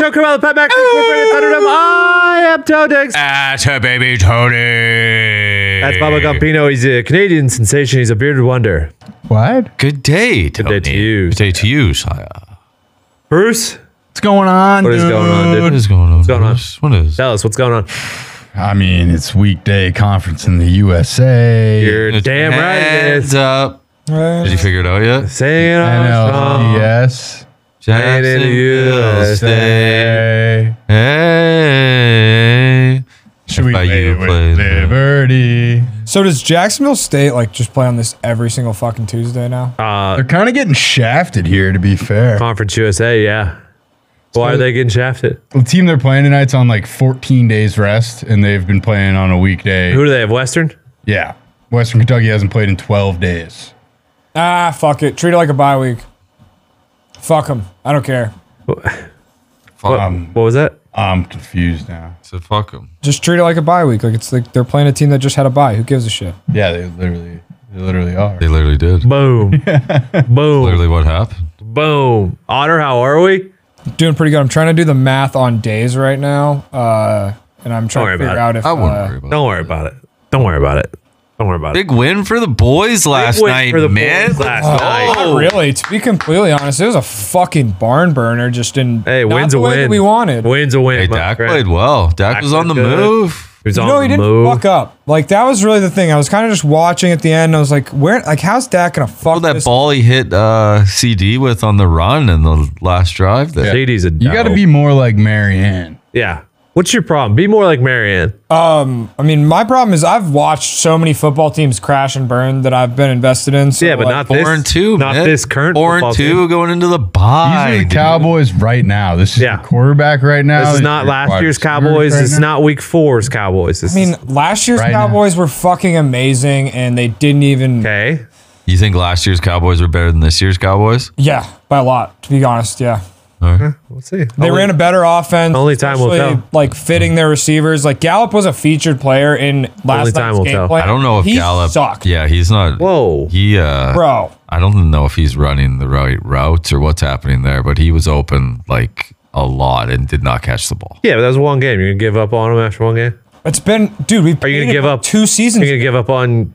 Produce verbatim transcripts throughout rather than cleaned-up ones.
show. Come on, the Pat Mac Incorporated Thunderdome. I am Toadix. That's her baby Tony. That's Baba Gumpino. He's a Canadian sensation. He's a bearded wonder. What? Good day, Tony. Good day to you. Good day to you, sire. Bruce, What's going on, what is dude? going on, dude? What is going on? What's going on? What is? Tell us what's going on. I mean, it's weekday conference in the U S A. You're damn right it Hands is. up. Did you figure it out yet? Say it N L all. C S. Jacksonville in the U S A. Hey. Should we By play you with play the- Liberty? So does Jacksonville State like just play on this every single fucking Tuesday now? Uh, They're kind of getting shafted here, to be fair. Conference U S A, yeah. Why are they getting shafted? The team they're playing tonight's on like fourteen days rest, and they've been playing on a weekday. Who do they have? Western? Yeah. Western Kentucky hasn't played in twelve days. Ah, fuck it. Treat it like a bye week. Fuck them. I don't care. What, Um, what was that? I'm confused now. So fuck them. Just treat it like a bye week. Like it's like they're playing a team that just had a bye. Who gives a shit? Yeah, they literally, they literally are. They literally did. Boom. Boom. Literally what happened. Boom. Otter, how are we? Doing pretty good. I'm trying to do the math on days right now, uh, and I'm trying worry to figure about out if I wouldn't uh, worry about Don't it. worry about it. Don't worry about it. Don't worry about it. Big win for the boys last win night, for the man. boys last Oh, night. not really. To be completely honest, it was a fucking barn burner. Just in Hey, not win's the a way that win. we wanted. Win's a win. Hey, my Dak friend. played well. Dak, Dak was on the looked good. move. He was You on know, he the didn't move. fuck up. Like that was really the thing. I was kind of just watching at the end. And I was like, where? Like, how's Dak gonna fuck Well, that this? ball he hit uh, C D with on the run in the last drive. There. C D's a You got to dope. be more like Marianne. Yeah. What's your problem? Be more like Marianne. Um, I mean, my problem is I've watched so many football teams crash and burn that I've been invested in. So Yeah, but like, not Four this. and two, Not man. this current. Four and football two team. going into the These bye. are the dude. Cowboys right now. This is Yeah. the quarterback right now. This is This not your last wide year's receivers Cowboys. right This is now. not week four's Cowboys. This I mean, is last year's Right now. Cowboys were fucking amazing, and they didn't even. okay. You think last year's Cowboys were better than this year's Cowboys? Yeah, by a lot. To be honest, yeah. All right. We'll see. They ran a better offense. only time will especially, tell. Like fitting their receivers. Like Gallup was a featured player in last Only time night's will game tell. plan. I don't know if he Gallup. sucked. Yeah, he's not. Whoa. He. Uh, Bro. I don't know if he's running the right routes or what's happening there, but he was open like a lot and did not catch the ball. Yeah, but that was one game. You're gonna give up on him after one game. It's been, dude. We Are you gonna give up two seasons? You're gonna give up on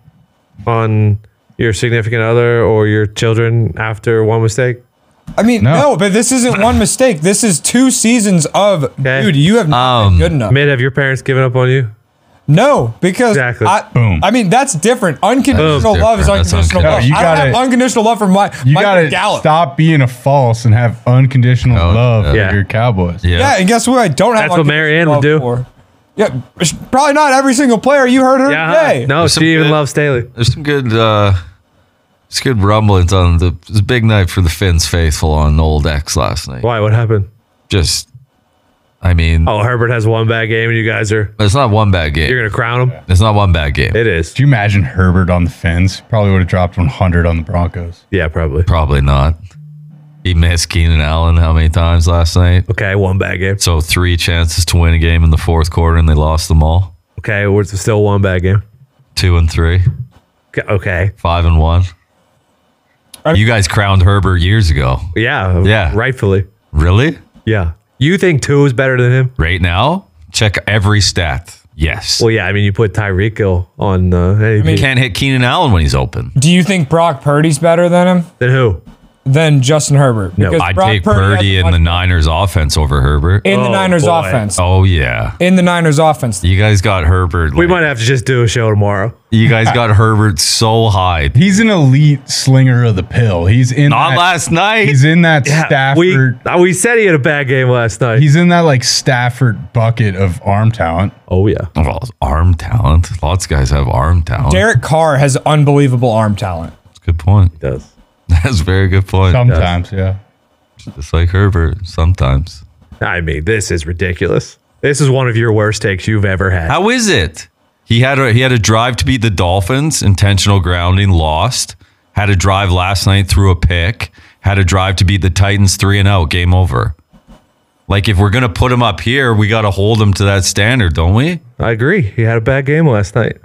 on your significant other or your children after one mistake? I mean, No. no. but this isn't one mistake. This is two seasons of, Okay. dude. You have not Um, been good enough. Mid, have your parents given up on you? No, because Exactly. I, Boom. I mean, that's different. Unconditional That is love is different. That's unconditional love. unconditional. You I don't have gotta- unconditional love for my You Michael got to Gallup. stop being a false and have unconditional Oh, love yeah. for your Cowboys. Yeah. Yeah, and guess what? I don't have. That's what Marianne would unconditional do. love for. Yeah, it's probably not every single player. You heard her today. No, There's some she even good- loves Staley. There's some good. uh It's good rumblings on the. It was a big night for the Finns faithful on Old X last night. Why? What happened? Just, I mean, Oh, Herbert has one bad game, and you guys are it's not one bad game. you're gonna crown him. It's not one bad game. It is. Could you imagine Herbert on the Fins? Probably would have dropped one hundred on the Broncos. Yeah, probably. Probably not. He missed Keenan Allen how many times last night? Okay, one bad game. So three chances to win a game in the fourth quarter, and they lost them all. Okay, we're still one bad game. Two and three, Okay, okay. five and one. You guys crowned Herbert years ago. Yeah, Yeah. rightfully. Really? Yeah. You think two is better than him? Right now? Check every stat. Yes. Well, yeah. I mean, you put Tyreek Hill on uh, any You can't hit Keenan Allen when he's open. Do you think Brock Purdy's better than him? Then who? Than Justin Herbert? No, Because I'd Brock take Purdy has Purdy a in much- the Niners offense over Herbert. in the Oh, Niners boy. offense. Oh, yeah. In the Niners offense. You guys got Herbert. We like- might have to just do a show tomorrow. You guys got Herbert so high. He's an elite slinger of the pill. He's in Not that, last night. He's in that Yeah, Stafford. we uh, we said he had a bad game last night. He's in that like Stafford bucket of arm talent. oh yeah. Well, arm talent. Lots of guys have arm talent. Derek Carr has unbelievable arm talent. That's a good point. Does. That's a very good point. Sometimes, yeah. Just like Herbert, sometimes. I mean, this is ridiculous. This is one of your worst takes you've ever had. How is it? He had a he had a drive to beat the Dolphins, intentional grounding, lost. Had a drive last night, threw a pick. Had a drive to beat the Titans, three and out, game over. Like if we're gonna put him up here, we got to hold him to that standard, don't we? I agree. He had a bad game last night.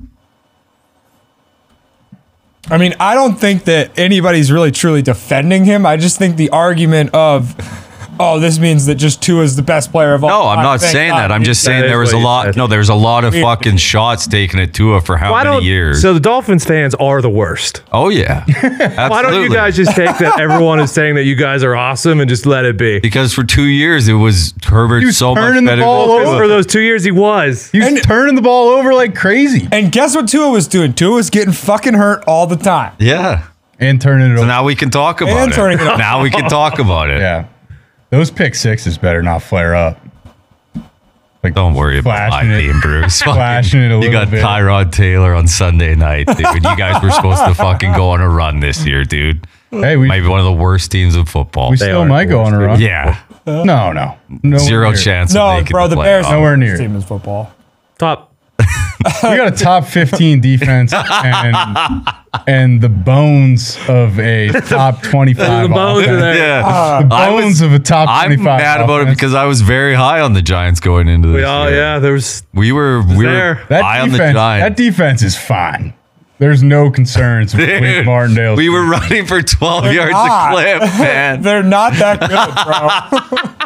I mean, I don't think that anybody's really truly defending him. I just think the argument of oh, this means that just Tua is the best player of all No, time. I'm not Thank saying God. that. I'm just That saying is there was what a you lot. said. No, there's a lot of fucking shots taken at Tua for how Why many don't years. so the Dolphins fans are the worst? oh yeah, absolutely. Why don't you guys just take that everyone is saying that you guys are awesome and just let it be? Because for two years it was Herbert He was so much turning the better. ball than over. Tua. For those two years, he was. He was And- turning the ball over like crazy And guess what Tua was doing? Tua was getting fucking hurt all the time. Yeah. and turning it So over. now we can talk about And it. turning it over. Now we can talk about it. Yeah. Those pick sixes better not flare up. Like, Don't worry about my Flashing it. team, Bruce. Flashing it a you little got bit. Tyrod Taylor on Sunday night, dude. You guys were supposed to fucking go on a run this year, dude. hey, we, Might be one of the worst teams in football. we still are might the go on a worst run. Yeah. No, no. no Zero chance of No, making bro, the the Bears playoffs. Nowhere near. team is football. Top. We got a top fifteen defense and and the bones of a top twenty-five The bones are offense. there. Yeah. The I was- bones of a top I'm twenty-five mad about it offense. because I was very high on the Giants going into this. We all, year. yeah, there was. We were we were there. that high on the defense, that Giants. defense is fine. There's no concerns with Dude, Martindale. we were running for twelve yards not. a clip, man. They're not that good, bro.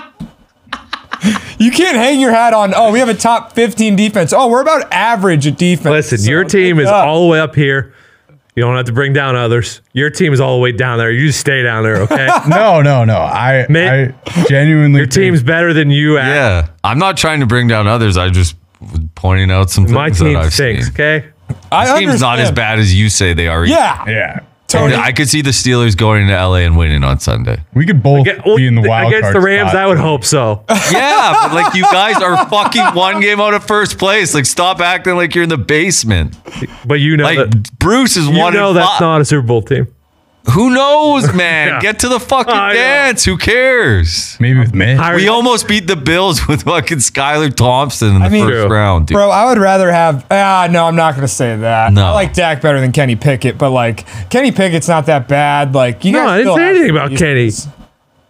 You can't hang your hat on, oh, we have a top fifteen defense. Oh, we're about average at defense. Listen, your So, team is yeah. all the way up here. You don't have to bring down others. Your team is all the way down there. You just stay down there, okay? No, no, no. I, Man, I genuinely Your team's better than you at. Yeah, I'm not trying to bring down others. I just was pointing out some My things that team I've stinks, seen. okay? I Team's not as understand. bad as you say they are. Yeah. Yeah. Tony, I could see the Steelers going to L A and winning on Sunday. We could both Get- well, be in the wild against card the Rams, spot. I would hope so. Yeah, but like you guys are fucking one game out of first place. Like stop acting like you're in the basement. But you know Like that, Bruce is you one. know and that's five. not a Super Bowl team. Who knows, man? Yeah. Get to the fucking I know. dance. Who cares? Maybe with Mitch. Hire- We almost beat the Bills with fucking Skylar Thompson in the I mean- first True. round, dude. bro, I would rather have. Ah, no, I'm not going to say that. No. I like Dak better than Kenny Pickett, but like Kenny Pickett's not that bad. Like you No, guys I didn't still say have anything some about pieces. Kenny.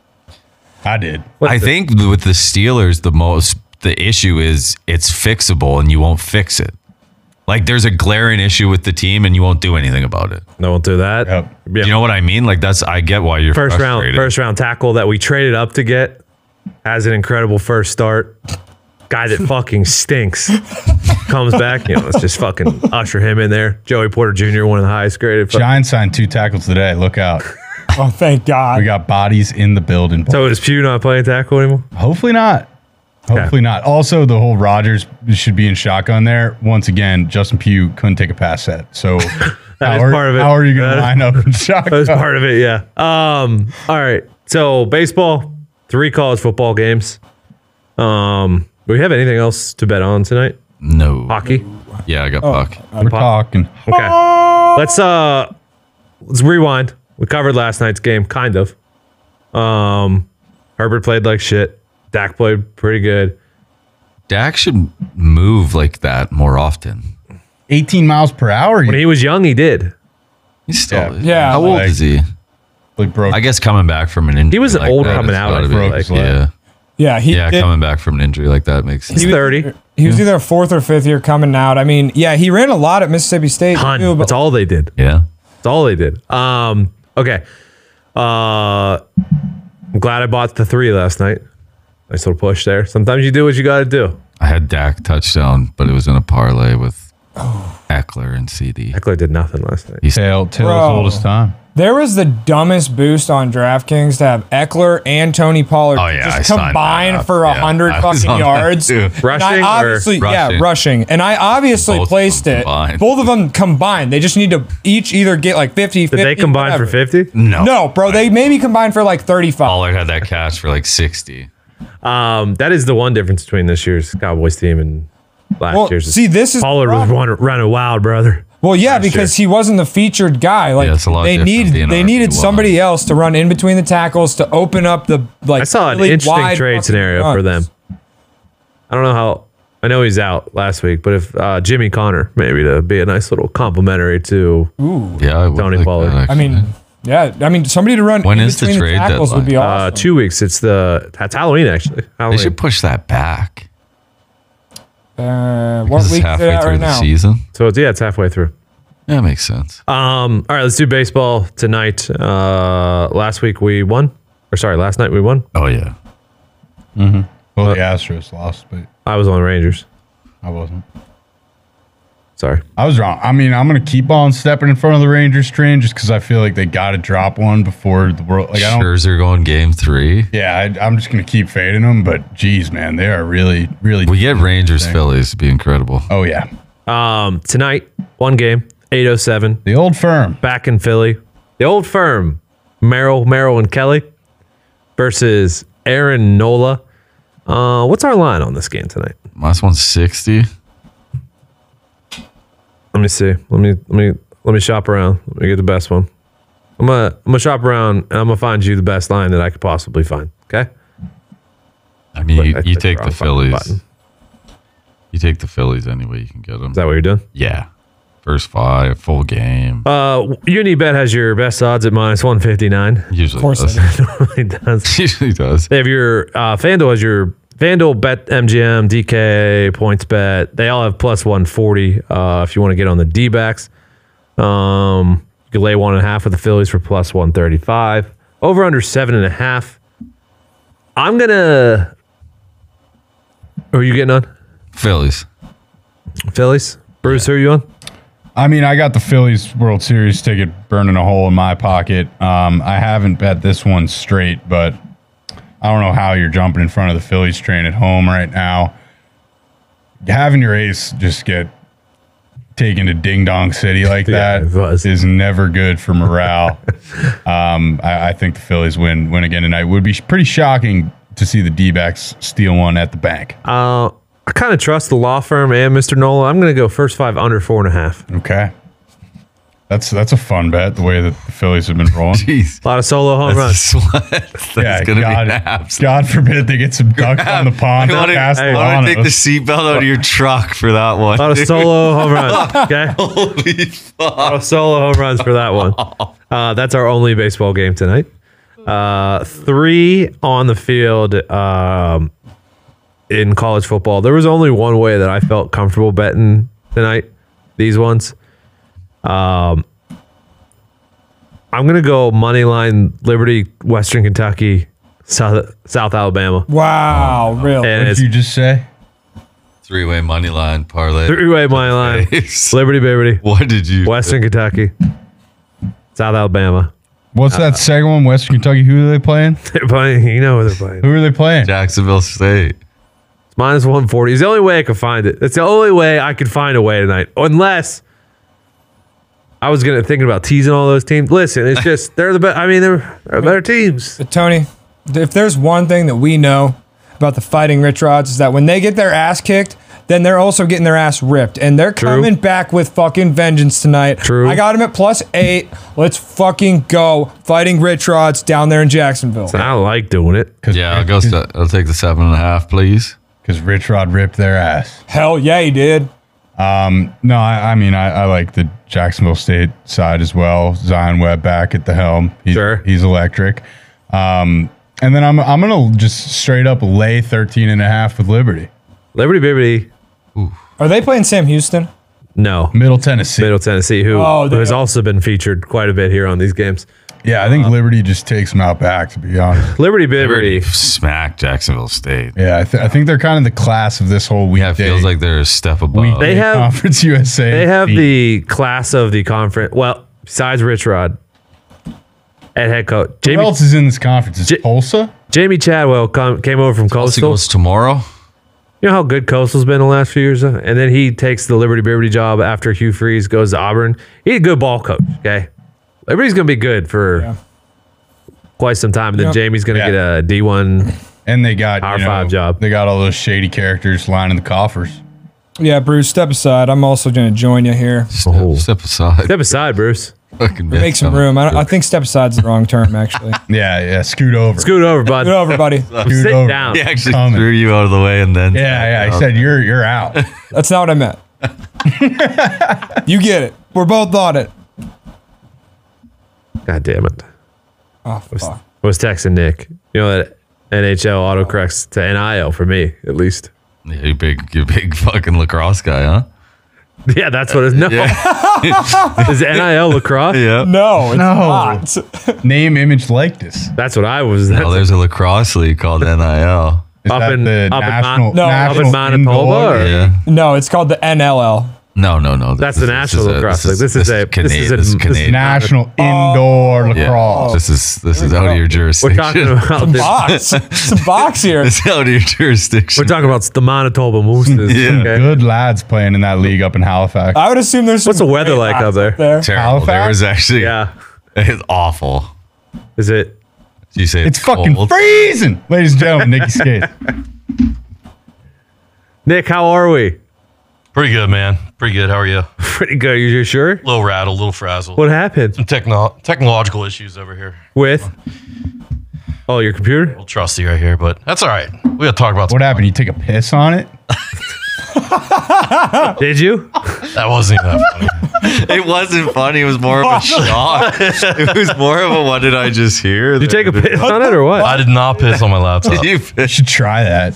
I did. I think with the Steelers, the most the issue is it's fixable and you won't fix it. Like there's a glaring issue with the team and you won't do anything about it. No, won't do that. Yep. Yeah. You know what I mean? Like that's I get why you're first round, frustrated. first round tackle that we traded up to get has an incredible first start. Guy that fucking stinks comes back. You know, let's just fucking usher him in there. Joey Porter Junior, one of the highest graded. fuck- Giants signed two tackles today. Look out. Oh, thank God. We got bodies in the building. So is Pugh not playing tackle anymore? Hopefully not. Hopefully not. Also, the whole Rodgers should be in shotgun there. Once again, Justin Pugh couldn't take a pass set. So how, is are, part of it. how are you going That- to line up in shotgun? That was part of it, yeah. Um, all right. So baseball, three college football games. Um, do we have anything else to bet on tonight? No. Hockey. Yeah, I got Oh. puck. We're talking. Okay. Let's uh let's rewind. We covered last night's game, kind of. Um Herbert played like shit. Dak played pretty good. Dak should move like that more often. eighteen miles per hour. When he was young, he did. He's still. Yeah. Yeah, How old like- is he? like broke. I guess coming back from an injury. He was like old that coming has out, gotta I be- feel broke like. his leg. Yeah. Yeah, he Yeah, did- coming back from an injury like that makes sense. He's thirty. He was either fourth or fifth year coming out. I mean, yeah, he ran a lot at Mississippi State. Ton. too, but That's all they did. Yeah. That's all they did. Um, okay. Uh I'm glad I bought the three last night. Nice little push there. Sometimes you do what you gotta do. I had Dak touchdown, but it was in a parlay with Eckler and C D. Eckler did nothing last night. He's Tail, tail Bro. as old as time. There was the dumbest boost on DraftKings to have Eckler and Tony Pollard Oh, yeah, I just signed that combine up. for a Yeah, hundred I was fucking on that yards. too. And Rushing I or obviously, yeah, rushing? rushing. And I obviously Both of placed them it. combined. Both of them combined. They just need to each either get like fifty, Did fifty. they combine for whatever. fifty? no. No, bro, they maybe combined for like thirty-five. Pollard had that catch for like sixty. Um, that is the one difference between this year's Cowboys team and last Well, year's. see, this is Pollard was running, running wild, brother. Well, yeah, because he wasn't the featured guy. Like Yeah, it's a lot they different need, being they R B needed one. somebody else to run in between the tackles to open up the like. I saw an really interesting wide trade fucking scenario for them. runs. I don't know how. I know he's out last week, but if uh, Jimmy Connor maybe to be a nice little complimentary to Yeah, I would Tony like Pollard. that, I mean, actually. yeah, I mean somebody to run When in is the between trade tackles would be deadline? uh, awesome. two weeks. It's the it's Halloween actually. they Halloween. should push that back. Uh, what This is week is it halfway at through right the now? season. So it's, yeah, it's halfway through. Yeah, makes sense. Um, all right, let's do baseball tonight. Uh, last week we won, or sorry, last night we won. Oh yeah, Well, the Astros lost, but I was on the Rangers. I wasn't. Sorry. I was wrong. I mean, I'm going to keep on stepping in front of the Rangers train just because I feel like they got to drop one before the world. Like, I don't. Scherzer going game three. Yeah, I, I'm just going to keep fading them. But geez, man, they are really, really. We get Rangers Phillies to be incredible. Oh yeah, Um, tonight, one game, eight oh seven, the old firm. back in Philly. The old firm, Merrill, Merrill and Kelly versus Aaron Nola. Uh, what's our line on this game tonight? Minus one sixty. Let me see. Let me let me let me shop around. Let me get the best one. I'm gonna I'm gonna shop around and I'm gonna find you the best line that I could possibly find. Okay. I mean, But you, I you clicked take the the wrong fucking Phillies. button. You take the Phillies any way you can get them. Is that what you're doing? Yeah. First five, full game. Uh, Unibet has your best odds at minus one fifty-nine. Usually Of course does. It does. Usually does. They have your uh, FanDuel has your FanDuel, Bet M G M, D K, Points Bet. They all have plus one forty. Uh, if you want to get on the D-backs, um, you can lay one and a half with the Phillies for plus one thirty-five. Over under seven and a half. I'm gonna. Who are you getting on? Phillies. Phillies. Bruce, who are you on? I mean, I got the Phillies World Series ticket burning a hole in my pocket. Um, I haven't bet this one straight, but I don't know how you're jumping in front of the Phillies train at home right now. Having your ace just get taken to Ding Dong City like Yeah, that it was. is never good for morale. um, I, I think the Phillies win win again tonight. Would be pretty shocking to see the D-backs steal one at the bank. Uh, I kind of trust the law firm and Mister Nola. I'm going to go first five under four and a half. Okay. That's that's a fun bet, the way that the Phillies have been rolling. Jeez. A lot of solo home That's, runs. that's Yeah, going to God, be naps. God forbid they get some ducks on the pond. I want to past hey, Lanos. take the seatbelt out of your truck for that one. A lot of solo home runs. Okay. Holy fuck. A lot of solo home runs for that one. Uh, that's our only baseball game tonight. Uh, three on the field um, in college football. There was only one way that I felt comfortable betting tonight. These ones. Um, I'm gonna go money line Liberty, Western Kentucky, South South Alabama, Wow, really? and What it's did you just say? Three-way money line parlay. three-way money line. Liberty, Liberty, What did you? Western Kentucky, South Alabama. What's that second one? Western Kentucky. Who are they playing? They're playing. You know who they're playing. Who are they playing? Jacksonville State. Minus one forty. It's the only way I could find it. It's the only way I could find a way tonight. Unless I was gonna thinking about teasing all those teams. Listen, it's just they're the best. I mean, they're, they're better teams. But Tony, if there's one thing that we know about the Fighting Rich Rods is that when they get their ass kicked, then they're also getting their ass ripped. And they're coming back with fucking vengeance tonight. True. I got them at plus eight. Let's fucking go. Fighting Rich Rods down there in Jacksonville. I like doing it. Yeah, I'll go. se- I'll take the seven and a half, please. Because Rich Rod ripped their ass. Hell yeah, he did. No, I, I mean, I, I like the Jacksonville State side as well. Zion Webb back at the helm. He's, Sure. He's electric. Um, and then I'm, I'm going to just straight up lay thirteen and a half with Liberty. Liberty, Liberty. Are they playing Sam Houston? No, Middle Tennessee. Middle Tennessee, who, Oh, who they has are. also been featured quite a bit here on these games. Yeah, I think Liberty just takes them out back, to be honest. Liberty, Liberty. Smack Jacksonville State. Yeah, I, th- I think they're kind of the class of this whole weekday. Yeah, it feels like they're a step above. weekday They have- Conference U S A. They have the class of the conference. Well, besides Rich Rod at head coach, Who Jamie else is in this conference? Is J- Tulsa? Jamie Chadwell come, came over from Tulsa Coastal. goes tomorrow. You know how good Coastal's been the last few years? uh? And then he takes the Liberty Liberty job after Hugh Freeze goes to Auburn. He's a good ball coach, okay? Liberty's going to be good for Yeah. quite some time. And then Yep. Jamie's going to Yeah. get a D one. And they got Power you know, five job. They got all those shady characters lining the coffers. Yeah, Bruce, step aside. I'm also going to join you here. Step, Oh. step aside. Step aside, Bruce. Fucking Make some room. I, don't, I think step aside's the wrong term, actually. Yeah, yeah. Scoot over. Scoot over, bud. Get over, buddy. Scoot Sit over. down. He actually Coming. threw you out of the way and then. Yeah, yeah. He said you're you're out. That's not what I meant. You get it. We're both on it. God damn it. Oh, fuck. I was texting Nick. You know that N H L autocorrects to N I L for me, at least. Yeah, you big, you big fucking lacrosse guy, huh? Yeah, that's what it's. No. Is N I L lacrosse? Yeah. No, it's No. not. Name, image, likeness. That's what I was. Oh, That's, there's a lacrosse league called N I L. Is Up that in- the up in national, Mon- No, up in national Manitoba, indoor? or- Yeah. No, it's called the N L L. No, no, no. That's this the is- National this is a- Lacrosse this League. This is a- Cana- this is a- this is this is Canadian. National indoor Yeah. lacrosse. This is this is out of your We're jurisdiction. talking about the, Box. Some box here. It's out of your jurisdiction. we're talking about the Manitoba Mooses. Yeah. okay? Good lads playing in that league up in Halifax. I would assume there's some What's the weather great like lads up there? Terrible. There Halifax? was actually Yeah. it's awful. Is it? Did you say It's it's, fucking cold? freezing, ladies and gentlemen. Nicky Skate. Nick, how are we? Pretty good, man. Pretty good. How are you? A Pretty good. You sure? little rattled, a little frazzled. What happened Some techno- technological issues over here. with? Oh, your computer? A little trusty right here, but that's all right. We got to talk about What happened? You take a piss on it? Did you? that. Wasn't even that funny. It wasn't funny. It was more of a shock. It was more of a what did I just hear? Did you take a piss on it or what? I did not piss on my laptop. You You should try that.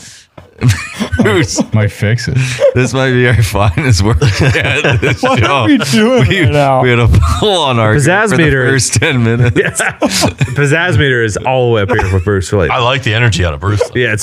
Bruce, Might fix it. this might be our finest work at this What show. are we doing We, right now? we had a full on argument Pizzazz for the meter. first ten minutes. Yeah. The pizzazz meter is all the way up here for Bruce. Like, I like the energy out of Bruce. though. yeah, it's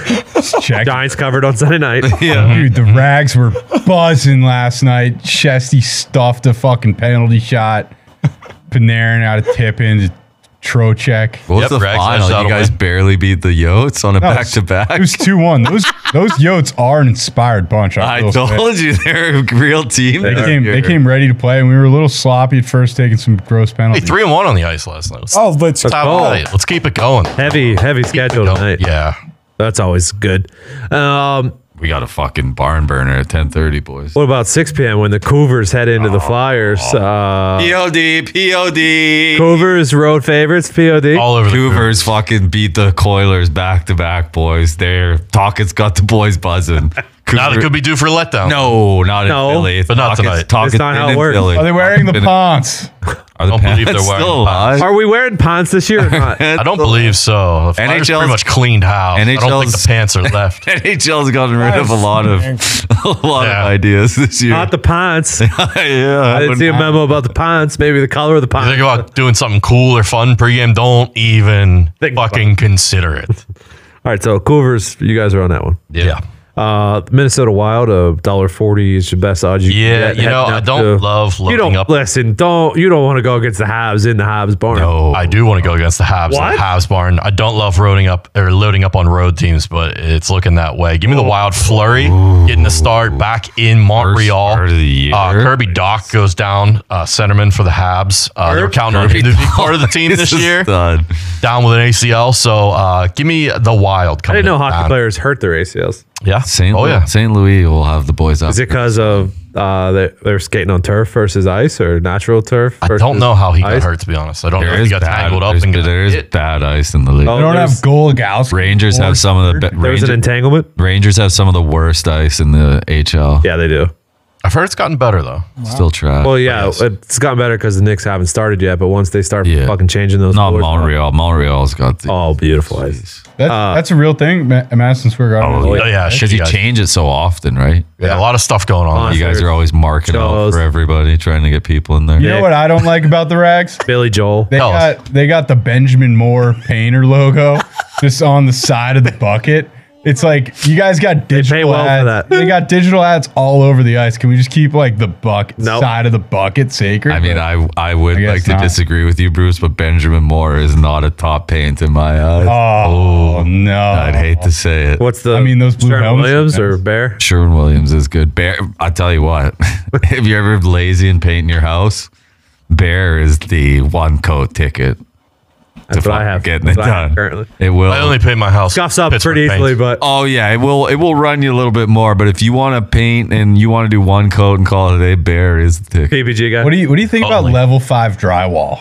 Check. Giants covered on Sunday night. Yeah. Dude, the Rags were buzzing last night. Chesty stuffed a fucking penalty shot. Panarin out of tip in. Trocheck. What was Yep, the Rags final? edged out You a guys win. barely beat the Yotes on a No, back to back. It was two one. Those those Yotes are an inspired bunch. I will say. told you they're a real team. They this came, they year. came ready to play, and we were a little sloppy at first, taking some gross Hey, penalties. three and one on the ice last night. Let's, Oh, let's top go. of the night. Let's keep it going. Heavy, heavy schedule Go. tonight. Yeah. That's always good. Um, We got a fucking barn burner at ten thirty, boys. what about six p.m. when the Cougars head into the Flyers? Uh, P O D, P O D. Cougars road favorites, P O D. All over the Cougars fucking beat the Coilers back to back, boys. They're Talkett's got the boys buzzing. Now they Cougar- could be due for a letdown. No, not in No, Philly. It's but not Talkett's- tonight. Talkett's It's not how been it in works. Philly. Are they wearing the Been- pants? Are the Don't believe Pants they're wearing still the pants. alive? Are we wearing pants this year or not? I don't believe so. The Flyers N H L's pretty much cleaned house. I don't think NHL's the pants are left. N H L's gotten rid of a lot of a lot Yeah. of ideas this year. Not the pants. yeah, I didn't see a memo about the pants. Maybe the color of the You pants. think about doing something cool or fun pregame, don't even Think about fucking consider it. All right, so Cougars, you guys are on that one. Yeah. Uh, Minnesota Wild, a dollar forty is your best odds. You can Yeah, get you know, heading I up don't to- love You loading don't up. listen. Don't you don't want to go against the Habs in the Habs barn? No. I do want to go against the Habs. What? The Habs barn. I don't love loading up or loading up on road teams, but it's looking that way. Give me the Wild Flurry getting a start back in Montreal. start of the year. Uh, Kirby Doc goes down, uh, centerman for the Habs. Uh, they were counting on him to be part of the team this He's a year. stud. Down with an A C L. So uh, give me the Wild. I Coming didn't know in hockey down. players hurt their A C Ls. Yeah. Saint Oh yeah. Saint Louis will have the boys up. Is it because of uh, they, they're skating on turf versus ice or natural turf? I versus don't know how he ice? got hurt. To be honest, I don't know There if is he got bad. tangled up there's, and got there is hit. bad ice in the league. Oh, They don't there's- have Golgowski. Rangers have some of the be- There was an Ranger- entanglement. Rangers have some of the worst ice in the H L. Yeah, they do. I've heard it's gotten better though. Still trash. Well, yeah, Yes. it's gotten better because the Knicks haven't started yet. But once they start Yeah. fucking changing those, Not floors, Montreal. Montreal's got the. Oh, beautiful ice. That's, that's a real thing, Ma- Madison Square Garden. Oh yeah, Because you guys. change it so often, right? Yeah, a lot of stuff going on. You guys are always marking out Shows. for everybody, trying to get people in there. You know what I don't like about the Rags? Billy Joel. They Tell us. got they got the Benjamin Moore painter logo just on the side of the bucket. It's like you guys got digital well for ads. that. They got digital ads all over the ice. Can we just keep like the bucket Nope. side of the bucket sacred? I mean, I I would I guess like to not. disagree with you, Bruce, but Benjamin Moore is not a top paint in my eyes. oh, no! I'd hate to say it. What's the? I mean, those blue Sherman helmets are Williams or nice. Bear? Sherwin Williams is good. Bear, I tell you what, if you're ever lazy and painting your house, Bear is the one coat ticket. That's to what I fucking have. getting That's it what I have done. currently. It will. I only paint my house. Scuffs up Pittsburgh pretty paint. easily, but Oh yeah, it will. It will run you a little bit more. But if you want to paint and you want to do one coat and call it a day, Bear is the ticket. P P G guy. What do you What do you think about Totally. level five drywall?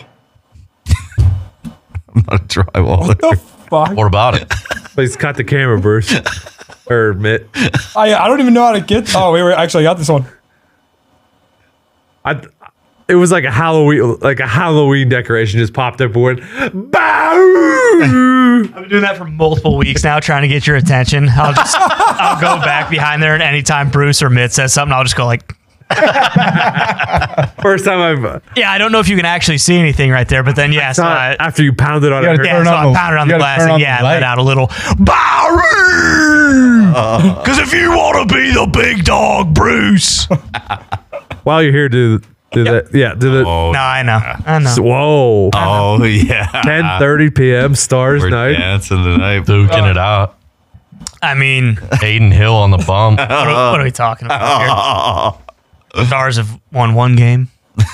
I'm not a drywaller. Fuck. What about it? Please cut the camera, Bruce. or Mitt. I, I don't even know how to get. Oh, wait, wait. Actually, I got this one. I. It was like a Halloween, like a Halloween decoration just popped up and went, bow. I've been doing that for multiple weeks now, trying to get your attention. I'll just I'll go back behind there, and anytime Bruce or Mitt says something, I'll just go like, First time I've Yeah, I don't know if you can actually see anything right there, but then yeah, so not, I, after you pounded on You it. gotta it yeah, hurt. so on I the- pounded on you the gotta glass turn on and the yeah, light. let out a little Barry. Because if you want to be the big dog, Bruce. While you're here, do do that. Yeah, do the. Oh, No, I know, I know. Whoa. oh yeah. ten thirty p.m. Stars We're night. dancing tonight. Duking it out. I mean, Aiden Hill on the bump. what are, what are we talking about here? Stars have won one game.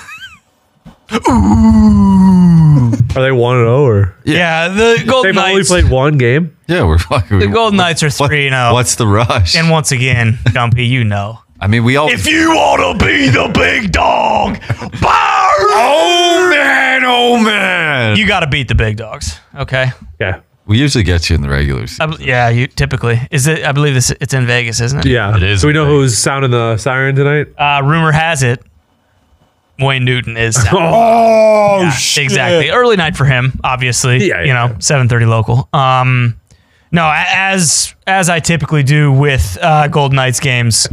Are they one and zero or? Yeah, the Golden They've only Knights. played one game. Yeah, we're fucking. The Golden Knights are three and zero. What's the rush? And once again, Dumpy, you know. I mean, we all. If you want to be the big dog, Barry. oh man! Oh man! You got to beat the big dogs, okay? Yeah. we usually get you in the regular season. I, bel- yeah, you typically is it. I believe this. It's in Vegas, isn't it? Yeah. It is So we know big. who's sounding the siren tonight. Uh, rumor has it, Wayne Newton is. Oh, Yeah, shit. exactly. Early night for him, obviously. Yeah, you yeah. know, seven thirty local. Um, no, a- as as I typically do with uh, Golden Knights games,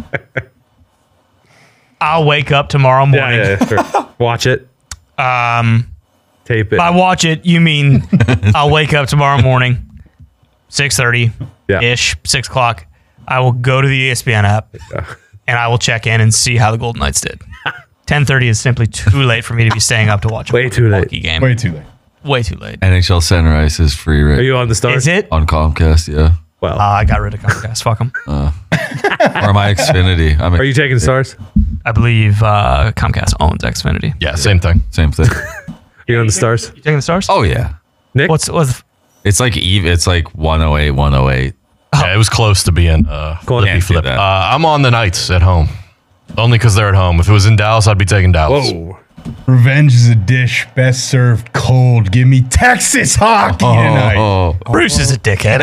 I'll wake up tomorrow Yeah, morning. yeah, yeah, sure. Watch it. Um, Tape it. By watch it, you mean I'll wake up tomorrow morning, six thirty Yeah. ish, six o'clock. I will go to the E S P N app and I will check in and see how the Golden Knights did. ten thirty is simply too late for me to be staying up to watch a Way too late. hockey game. Way too late. Way too late. N H L Center Ice is free Are right you on the stars? Is it? on Comcast. Yeah, Well, Uh, I got rid of Comcast. Fuck them. or my Xfinity. I mean, are you taking stars? I believe uh, Comcast owns Xfinity. Yeah, same thing. same thing. Are you on the stars? You taking the stars? Oh yeah, Nick? What's what's it's like even. It's like one oh eight, one oh eight. Yeah, it was close to being uh, Go on. flippy Can't do flip. that. Uh, I'm on the Knights at home. Only because they're at home. If it was in Dallas, I'd be taking Dallas. Whoa. Revenge is a dish best served cold. Give me Texas hockey tonight. Oh, Bruce is a dickhead.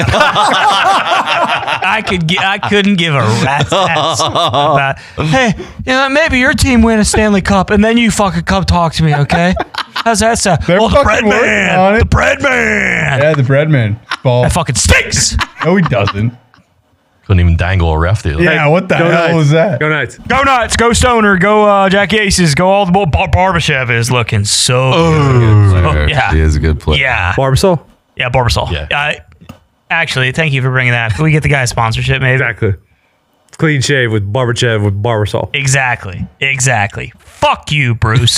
I could gi- I couldn't give a rat's ass about. Hey, you know, maybe your team win a Stanley Cup, and then you fucking come talk to me, okay? How's that sound? They're Oh, the fucking bread working man, on it. the bread man. Yeah, the bread man. Ball. That fucking stinks. No, he doesn't. Couldn't even dangle a ref the other day. Yeah, what the Go hell Knights. was that? Go Knights. Go Nuts, go Stoner, go uh, Jack Aces, go all the Bar- Barbashev is looking so player. yeah. He is a good player. yeah. Barbasol? Yeah, Barbasol. Yeah. Uh, actually, thank you for bringing that. Can we get the guy a sponsorship, maybe? Exactly. It's clean shave with Barbachev with Barbasol. Exactly. Exactly. Fuck you, Bruce.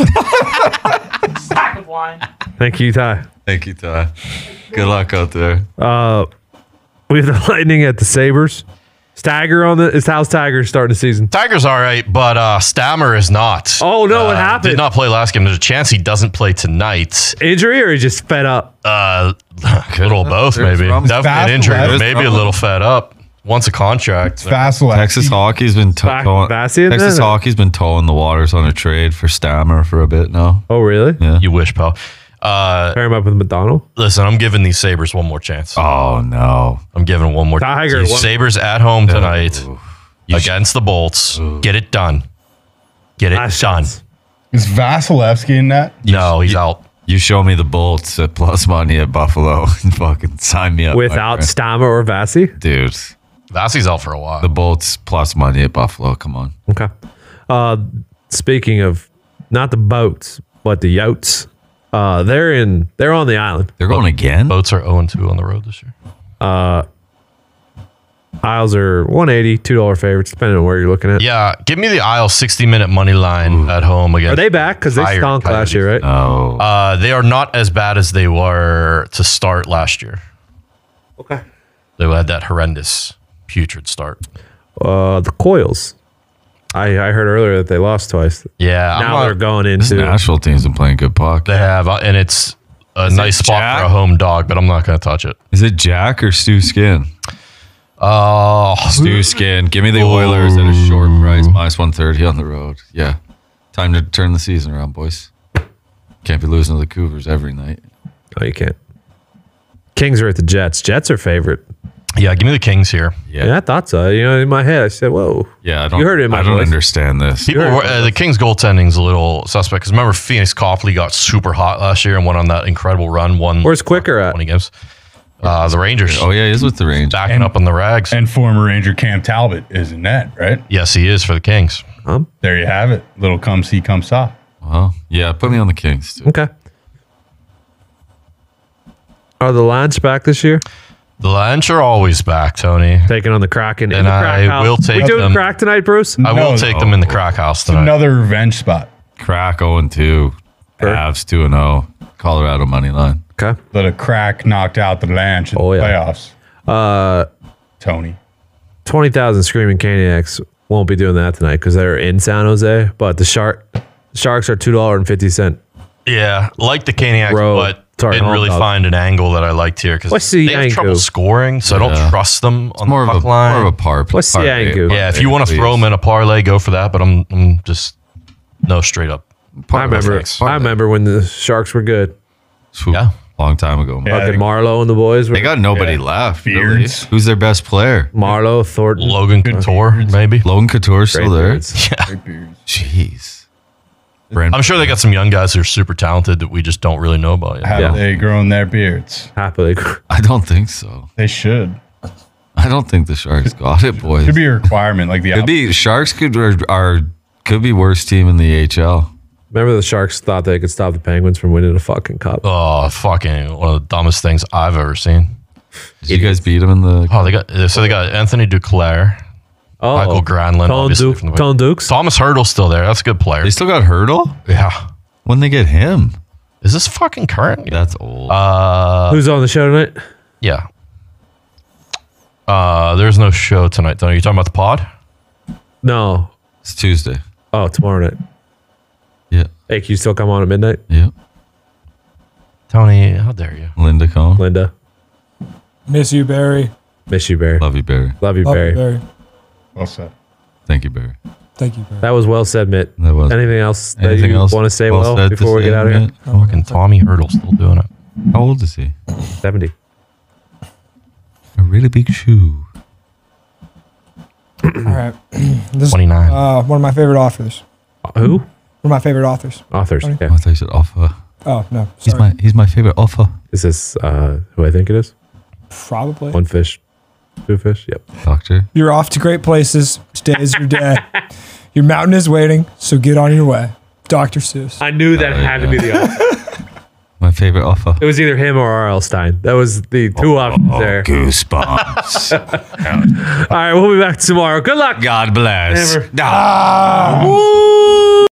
Sack of wine. Thank you, Ty. Thank you, Ty. Good luck out there. Uh, we have the Lightning at the Sabres. Stagger on the. Is how's Tiger starting the season? Tiger's all right, but uh, Stammer is not. Oh, no, what Uh, happened? Did not play last game. There's a chance he doesn't play tonight. Injury or he just fed up? Uh, a little of both, There's maybe. problems. Definitely an Fast injury, but left. maybe a little fed up. Wants a contract. Vasilevsky. Texas hockey's been to- Back- towing. Bastian, Texas then? hockey's been towing the waters on a trade for Stammer for a bit now. Oh, really? Yeah. You wish, pal. Uh, Pair him up with McDonald. listen, I'm giving these Sabres one more chance. Oh no. I'm giving one more Tiger, chance. one- Sabres at home tonight Ooh. against the Bolts. Get it done. Get it Last done. chance. Is Vasilevsky in that? No, he's you- out. You show me the Bolts at plus money at Buffalo and fucking sign me up. my Without friend. Stammer or Vasi? Dude, Vassie's out for a while. the Bolts plus money at Buffalo. Come on. Okay. Uh, speaking of not the boats, but the yachts, uh, they're in. They're on the island. They're going again? Boats are oh and two on the road this year. Isles are one eighty, two dollar favorites, depending on where you're looking at. Yeah, give me the Isle sixty minute money line at home against. Are they back? Because they Tired stunk last year, right? Oh. Uh, they are not as bad as they were to start last year. Okay. They had that horrendous, putrid start. Uh, the Coils. I, I heard earlier that they lost twice. Yeah, I'm now not- they're going this into. Nashville team's been playing good puck. They have, uh, and it's a nice spot Jack? for a home dog, but I'm not going to touch it. Is it Jack or Stu Skin? Oh, Stu Skin. Give me the Oilers at a short price, minus one thirty on the road. Yeah. Time to turn the season around, boys. Can't be losing to the Cougars every night. Oh, you can't. Kings are at the Jets. Jets are favorite. yeah, give me the Kings here. Yeah. Yeah, I thought so. You know, in my head, I said, "Whoa." Yeah, I don't, You heard it in my I don't voice. understand this. People, Sure. were, uh, the Kings goaltending's a little suspect because remember Phoenix Copley got super hot last year and went on that incredible run. Won Where's Quicker at? twenty games. Uh, the Rangers. Oh, yeah, he is with the Rangers. backing And- up on the rags. And former Ranger Cam Talbot is in that, right? yes, he is for the Kings. Um, There you have it. Little come see, come saw. Well, yeah, put me on the Kings too. okay. Are the Lions back this year? The Lions are always back, Tony. Taking on the Kraken in And the crack I house. will take we doing them. crack tonight, Bruce? I will No, take them in the crack house tonight. Another revenge spot. Crack oh and two. Sure. Avs two and oh. Colorado money line. Okay. Let a crack knocked out the Lanch in Oh, the yeah. playoffs. Uh, Tony. twenty thousand Screaming Caniacs won't be doing that tonight because they're in San Jose. But the Shark Sharks are two dollars and fifty cents. Yeah, like the Caniacs, Road. but Sorry, didn't home really dog. find an angle that I liked here because What's the they have angle? trouble scoring, so I Yeah. don't trust them on More the of puck a line. more of a par. What's the parlay- angle? Yeah, if you want to please. throw them in a parlay, go for that. But I'm, I'm just no straight up. I remember. I remember when the Sharks were good. Phew, Yeah. long time ago. Yeah. Fucking they- Marlowe and the boys were. They got nobody Yeah. left. Really. Beards. Who's their best player? Marlowe, Thornton. Logan Couture, maybe. Logan Couture still Great there. beards. Jeez. Brent, I'm sure they got some young guys who are super talented that we just don't really know about yet. Have Yeah. they grown their beards? Happily. I don't think so. They should. I don't think the Sharks got it, boys. Should be a requirement. Like the Could be Sharks could are, are could be worst team in the A H L. Remember the Sharks thought they could stop the Penguins from winning a fucking cup. Oh, fucking one of the dumbest things I've ever seen. Did you guys beat them in the? Oh, they got so they got Anthony Duclair, Oh, Michael Granlund, Tone, obviously Duke, from the Tone Dukes. Thomas Hurdle's still there. That's a good player. They still got Hurdle. Yeah. When they get him, Is this fucking current? that's old. Uh, Who's on the show tonight? yeah. Uh, there's no show tonight. Though. Are you talking about the pod? No. it's Tuesday. Oh, tomorrow night. Yeah, Hey, can you still come on at midnight? yeah. Tony, how dare you? Linda Cohn. Linda. Miss you, Barry. Miss you, Barry. Love you, Barry. Love you, Love Barry. you, Barry. well said. Thank you, Barry. Thank you, Barry. That was well said, Mitt. That was. Anything else that Anything you else want to say well, said to before we say, get out of here? Matt? Fucking Tommy Hurdle's still doing it. How old is he? seventy. A really big shoe. All right. This is twenty-nine. uh, one of my favorite authors. Who? One of my favorite authors. Authors. Tony? Okay. I thought you said offer. Oh, no. He's Sorry. my he's my favorite offer. Is this uh, who I think it is? Probably. One fish, two fish. Yep. Doctor. You're off to great places. Today is your day. Your mountain is waiting, so get on your way. Doctor Seuss. I knew that Oh, had to yeah. be the author. My favorite offer. It was either him or R L. Stein. That was the two options there. Goosebumps. All right, we'll be back tomorrow. Good luck. God bless. Never. Ah. Woo.